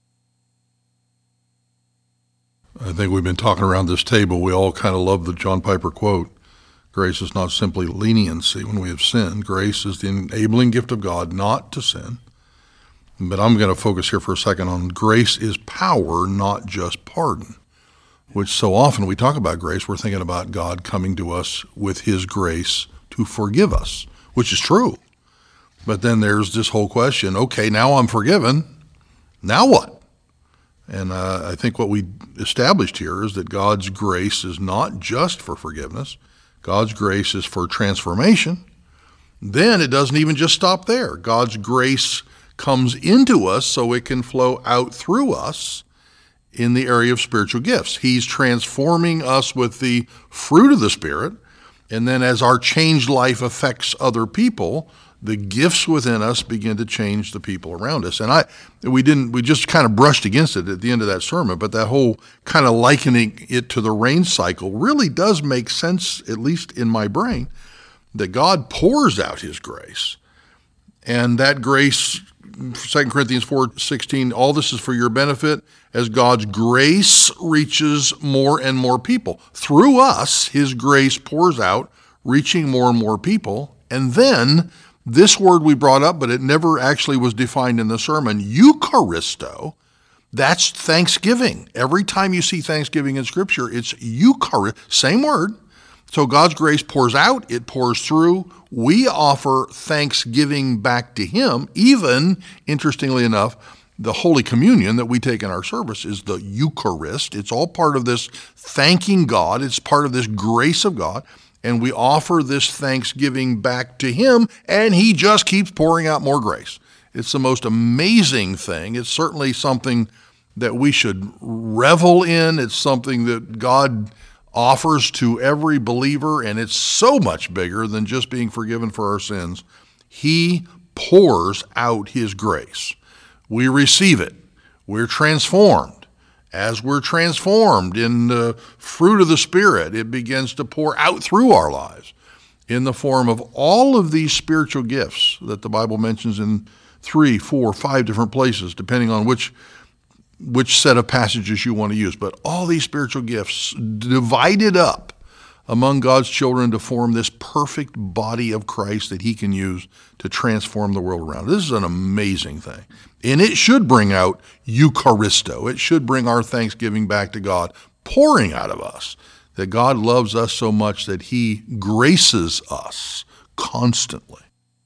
I think we've been talking around this table. We all kind of love the John Piper quote. Grace is not simply leniency when we have sinned. Grace is the enabling gift of God not to sin. But I'm going to focus here for a second on grace is power, not just pardon, which so often we talk about grace, we're thinking about God coming to us with his grace to forgive us, which is true. But then there's this whole question, okay, now I'm forgiven, now what? And uh, I think what we established here is that God's grace is not just for forgiveness. God's grace is for transformation. Then it doesn't even just stop there. God's grace comes into us so it can flow out through us in the area of spiritual gifts. He's transforming us with the fruit of the Spirit, and then as our changed life affects other people, the gifts within us begin to change the people around us. And I, we didn't, we just kind of brushed against it at the end of that sermon, but that whole kind of likening it to the rain cycle really does make sense, at least in my brain, that God pours out his grace. And that grace, Second Corinthians four sixteen, all this is for your benefit as God's grace reaches more and more people. Through us, his grace pours out, reaching more and more people. And then this word we brought up, but it never actually was defined in the sermon, Eucharisto, that's thanksgiving. Every time you see thanksgiving in Scripture, it's Eucharist, same word. So God's grace pours out, it pours through. We offer thanksgiving back to him. Even, interestingly enough, the Holy Communion that we take in our service is the Eucharist. It's all part of this thanking God. It's part of this grace of God. And we offer this thanksgiving back to him, and he just keeps pouring out more grace. It's the most amazing thing. It's certainly something that we should revel in. It's something that God offers to every believer, and it's so much bigger than just being forgiven for our sins. He pours out his grace. We receive it. We're transformed. As we're transformed in the fruit of the Spirit, it begins to pour out through our lives in the form of all of these spiritual gifts that the Bible mentions in three, four, five different places, depending on which which set of passages you want to use. But all these spiritual gifts divided up among God's children to form this perfect body of Christ that he can use to transform the world around. This is an amazing thing. And it should bring out Eucharisto. It should bring our thanksgiving back to God, pouring out of us, that God loves us so much that he graces us constantly.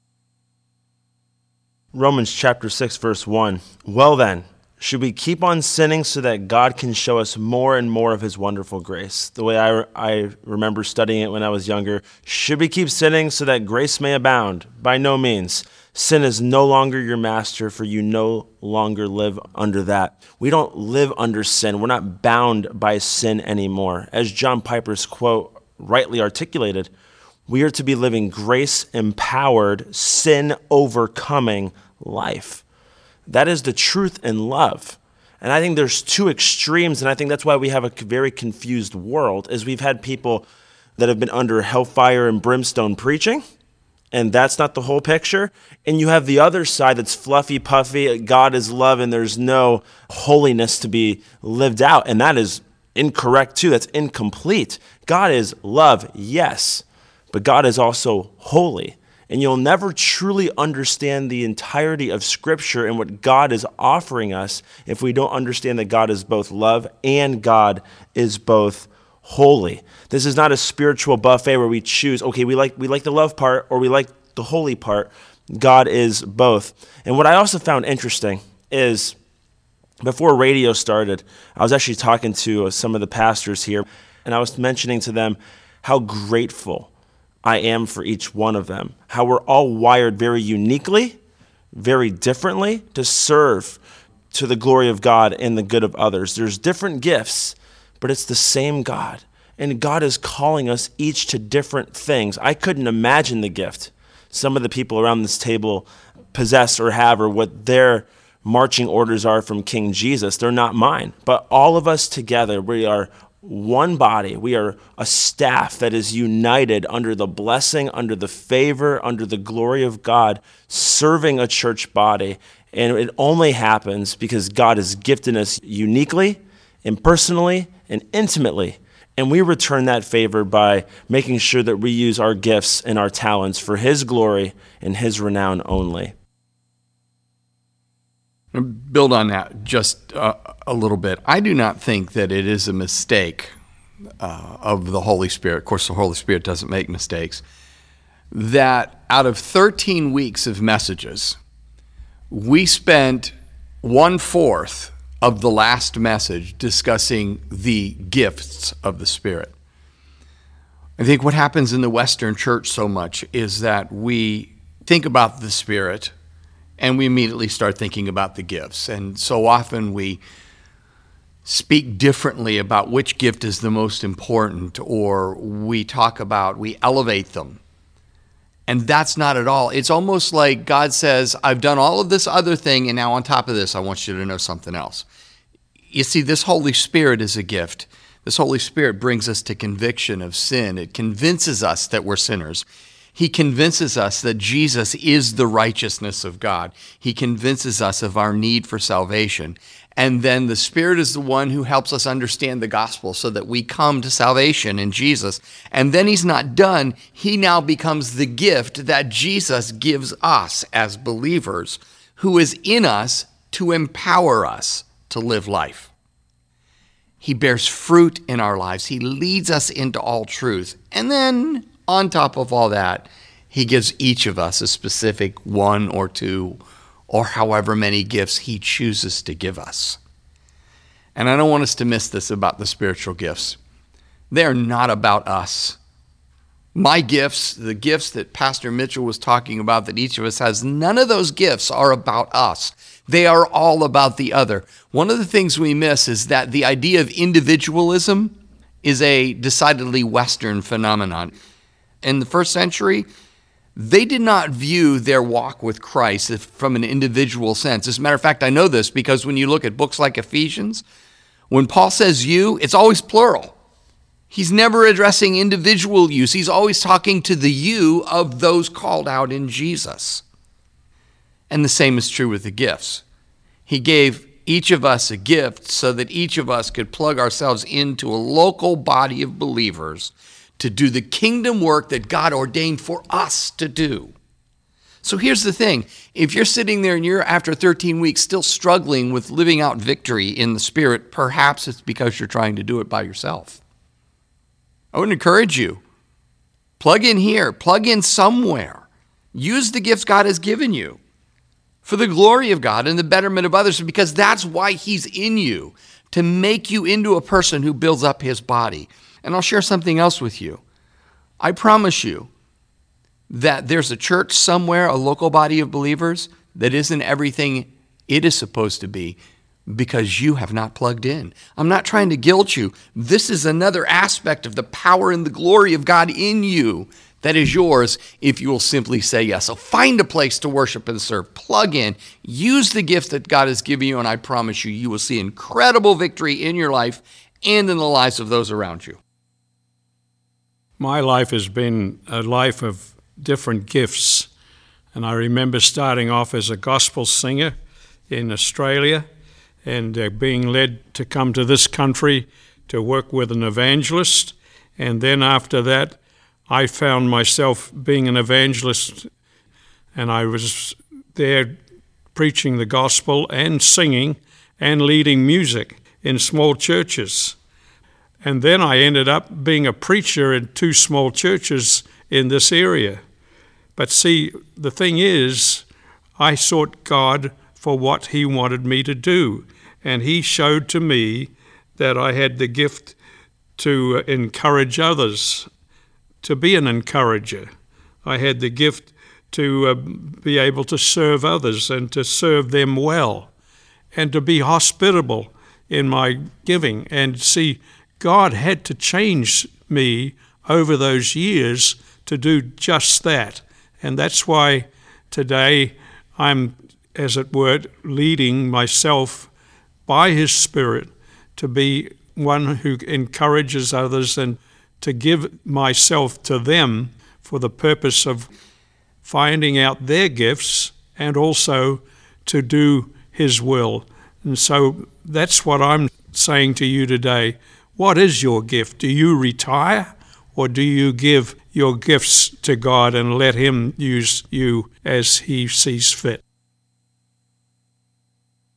Romans chapter six, verse one. Well then, should we keep on sinning so that God can show us more and more of his wonderful grace? The way I, I remember studying it when I was younger. Should we keep sinning so that grace may abound? By no means. Sin is no longer your master, for you no longer live under that. We don't live under sin. We're not bound by sin anymore. As John Piper's quote rightly articulated, we are to be living grace-empowered, sin-overcoming life. That is the truth in love. And I think there's two extremes, and I think that's why we have a very confused world, is we've had people that have been under hellfire and brimstone preaching, and that's not the whole picture. And you have the other side that's fluffy, puffy, God is love, and there's no holiness to be lived out, and that is incorrect too. That's incomplete. God is love, yes, but God is also holy. And you'll never truly understand the entirety of Scripture and what God is offering us if we don't understand that God is both love and God is both holy. This is not a spiritual buffet where we choose, okay, we like we like the love part or we like the holy part. God is both. And what I also found interesting is before radio started, I was actually talking to some of the pastors here, and I was mentioning to them how grateful I am for each one of them, how we're all wired very uniquely, very differently to serve to the glory of God and the good of others. There's different gifts, but it's the same God. And God is calling us each to different things. I couldn't imagine the gift some of the people around this table possess or have, or what their marching orders are from King Jesus. They're not mine. But all of us together, we are one body. We are a staff that is united under the blessing, under the favor, under the glory of God, serving a church body. And it only happens because God has gifted us uniquely and personally and intimately. And we return that favor by making sure that we use our gifts and our talents for his glory and his renown only. Build on that just uh, a little bit. I do not think that it is a mistake uh, of the Holy Spirit. Of course, the Holy Spirit doesn't make mistakes. That out of thirteen weeks of messages, we spent one-fourth of the last message discussing the gifts of the Spirit. I think what happens in the Western church so much is that we think about the Spirit and we immediately start thinking about the gifts. And so often we speak differently about which gift is the most important, or we talk about, we elevate them. And that's not at all. It's almost like God says, I've done all of this other thing, and now on top of this, I want you to know something else. You see, this Holy Spirit is a gift. This Holy Spirit brings us to conviction of sin. It convinces us that we're sinners. He convinces us that Jesus is the righteousness of God. He convinces us of our need for salvation. And then the Spirit is the one who helps us understand the gospel so that we come to salvation in Jesus. And then he's not done. He now becomes the gift that Jesus gives us as believers, who is in us to empower us to live life. He bears fruit in our lives. He leads us into all truth. And then on top of all that, he gives each of us a specific one or two or however many gifts he chooses to give us. And I don't want us to miss this about the spiritual gifts. They're not about us. My gifts, the gifts that Pastor Mitchell was talking about that each of us has, none of those gifts are about us. They are all about the other. One of the things we miss is that the idea of individualism is a decidedly Western phenomenon. In the first century, they did not view their walk with Christ from an individual sense. As a matter of fact, I know this because when you look at books like Ephesians, when Paul says you, it's always plural. He's never addressing individual use. He's always talking to the you of those called out in Jesus. And the same is true with the gifts. He gave each of us a gift so that each of us could plug ourselves into a local body of believers to do the kingdom work that God ordained for us to do. So here's the thing. If you're sitting there and you're, after thirteen weeks, still struggling with living out victory in the Spirit, perhaps it's because you're trying to do it by yourself. I would encourage you, plug in here, plug in somewhere. Use the gifts God has given you for the glory of God and the betterment of others, because that's why he's in you, to make you into a person who builds up his body. And I'll share something else with you. I promise you that there's a church somewhere, a local body of believers, that isn't everything it is supposed to be because you have not plugged in. I'm not trying to guilt you. This is another aspect of the power and the glory of God in you that is yours if you will simply say yes. So find a place to worship and serve. Plug in. Use the gifts that God has given you, and I promise you, you will see incredible victory in your life and in the lives of those around you. My life has been a life of different gifts. And I remember starting off as a gospel singer in Australia and uh, being led to come to this country to work with an evangelist. And then after that, I found myself being an evangelist, and I was there preaching the gospel and singing and leading music in small churches. And then I ended up being a preacher in two small churches in this area. But see, the thing is, I sought God for what he wanted me to do. And he showed to me that I had the gift to encourage others, to be an encourager. I had the gift to uh, be able to serve others and to serve them well, and to be hospitable in my giving. And see, God had to change me over those years to do just that. And that's why today I'm, as it were, leading myself by his Spirit to be one who encourages others and to give myself to them for the purpose of finding out their gifts and also to do his will. And so that's what I'm saying to you today. What is your gift? Do you retire, or do you give your gifts to God and let him use you as he sees fit?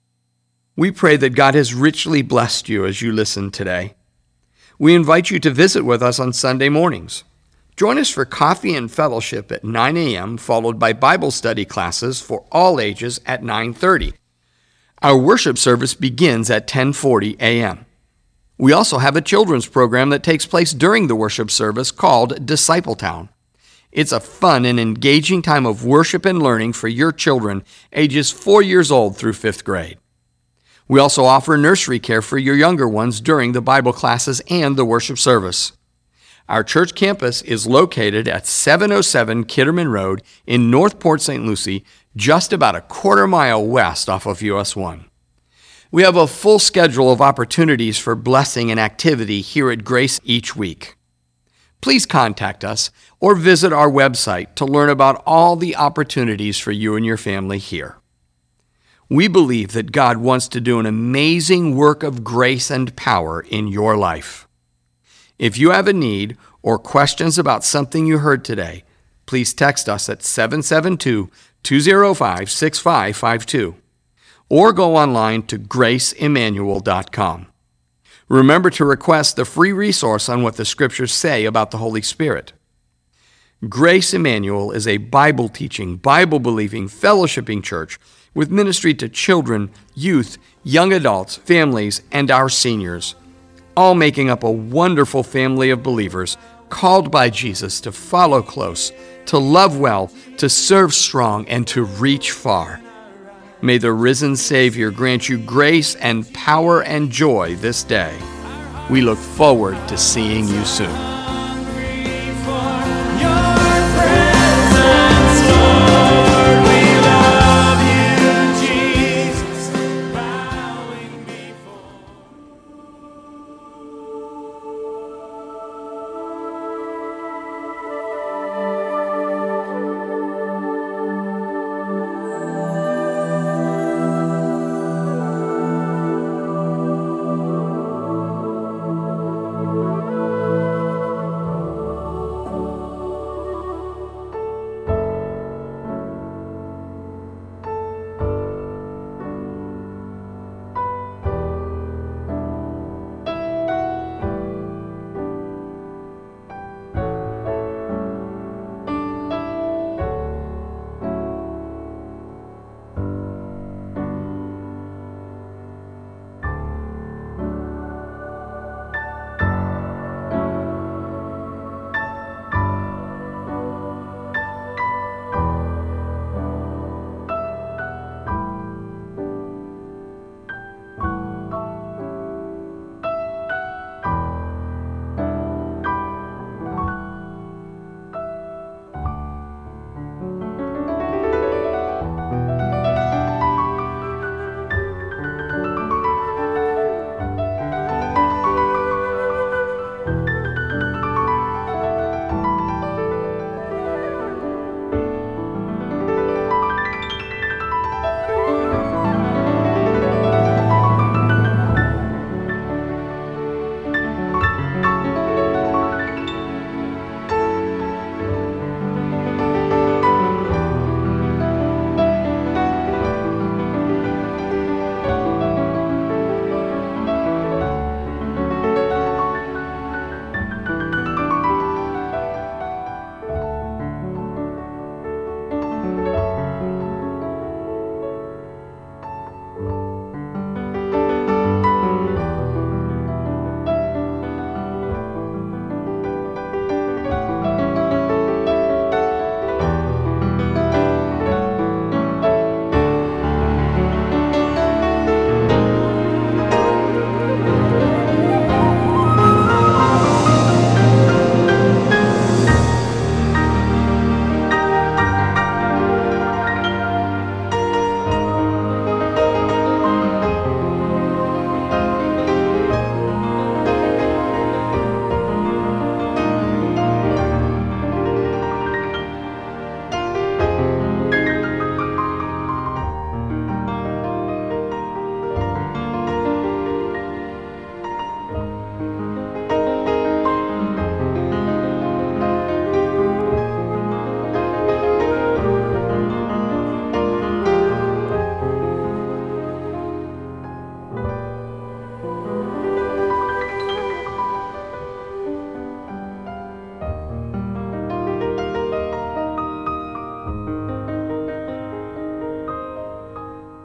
We pray that God has richly blessed you as you listen today. We invite you to visit with us on Sunday mornings. Join us for coffee and fellowship at nine a.m., followed by Bible study classes for all ages at nine thirty. Our worship service begins at ten forty a.m. We also have a children's program that takes place during the worship service called Discipletown. It's a fun and engaging time of worship and learning for your children ages four years old through fifth grade. We also offer nursery care for your younger ones during the Bible classes and the worship service. Our church campus is located at seven oh seven Kitterman Road in North Port Saint Lucie, just about a quarter mile west off of U S one. We have a full schedule of opportunities for blessing and activity here at Grace each week. Please contact us or visit our website to learn about all the opportunities for you and your family here. We believe that God wants to do an amazing work of grace and power in your life. If you have a need or questions about something you heard today, please text us at seven seven two, two oh five, six five five two or go online to grace emmanuel dot com. Remember to request the free resource on what the Scriptures say about the Holy Spirit. Grace Emmanuel is a Bible-teaching, Bible-believing, fellowshipping church with ministry to children, youth, young adults, families, and our seniors, all making up a wonderful family of believers called by Jesus to follow close, to love well, to serve strong, and to reach far. May the risen Savior grant you grace and power and joy this day. We look forward to seeing you soon.